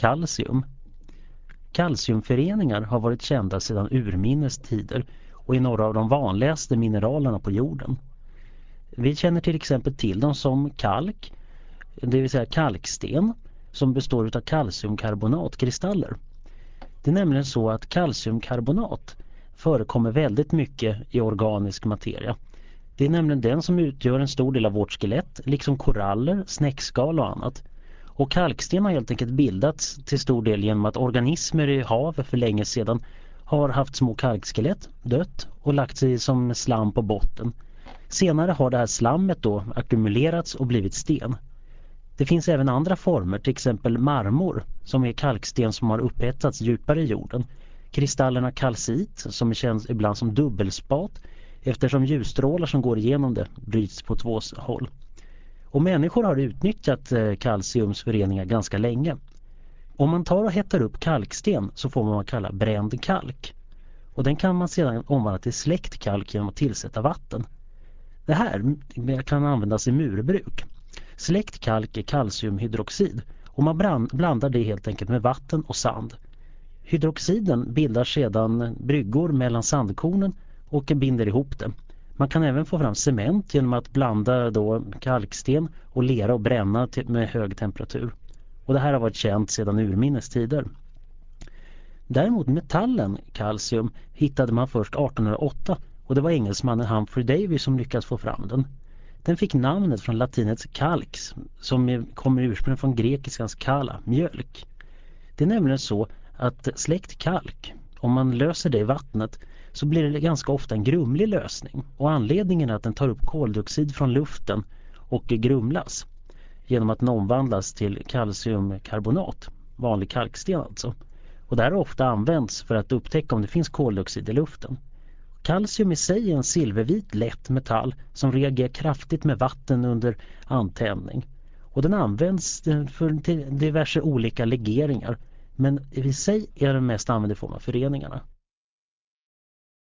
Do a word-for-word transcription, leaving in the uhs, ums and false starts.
kalcium. Kalciumföreningar har varit kända sedan urminnes tider och är några av de vanligaste mineralerna på jorden. Vi känner till exempel till dem som kalk, det vill säga kalksten, som består av kalciumkarbonatkristaller. Det är nämligen så att kalciumkarbonat förekommer väldigt mycket i organisk materia. Det är nämligen den som utgör en stor del av vårt skelett, liksom koraller, snäckskal och annat. Och kalksten har helt enkelt bildats till stor del genom att organismer i havet för länge sedan har haft små kalkskelett, dött och lagt sig som slam på botten. Senare har det här slammet då ackumulerats och blivit sten. Det finns även andra former, till exempel marmor, som är kalksten som har upphetsats djupare i jorden. Kristallerna kalcit, som känns ibland som dubbelspat, eftersom ljusstrålar som går igenom det bryts på två håll. Och människor har utnyttjat kalciumsföreningar ganska länge. Om man tar och hettar upp kalksten så får man vad man kallar bränd kalk. Och den kan man sedan omvandla till släckt kalk genom att tillsätta vatten. Det här kan användas i murbruk. Släckt kalk är kalciumhydroxid och man blandar det helt enkelt med vatten och sand. Hydroxiden bildar sedan bryggor mellan sandkornen och binder ihop det. Man kan även få fram cement genom att blanda då kalksten och lera och bränna med hög temperatur. Och det här har varit känt sedan urminnes tider. Däremot metallen kalcium hittade man först artonhundraåtta och det var engelsmannen Humphrey Davy som lyckades få fram den. Den fick namnet från latinets kalx som kommer ursprungligen från grekiskans kala, mjölk. Det är nämligen så att släckt kalk, om man löser det i vattnet så blir det ganska ofta en grumlig lösning. Och anledningen är att den tar upp koldioxid från luften och grumlas genom att den omvandlas till kalciumkarbonat, vanlig kalksten alltså. Och det här har ofta använts för att upptäcka om det finns koldioxid i luften. Kalcium i sig är en silvervit lätt metall som reagerar kraftigt med vatten under antändning. Och den används för diverse olika legeringar. Men i sig är den mest använd i form av föreningarna.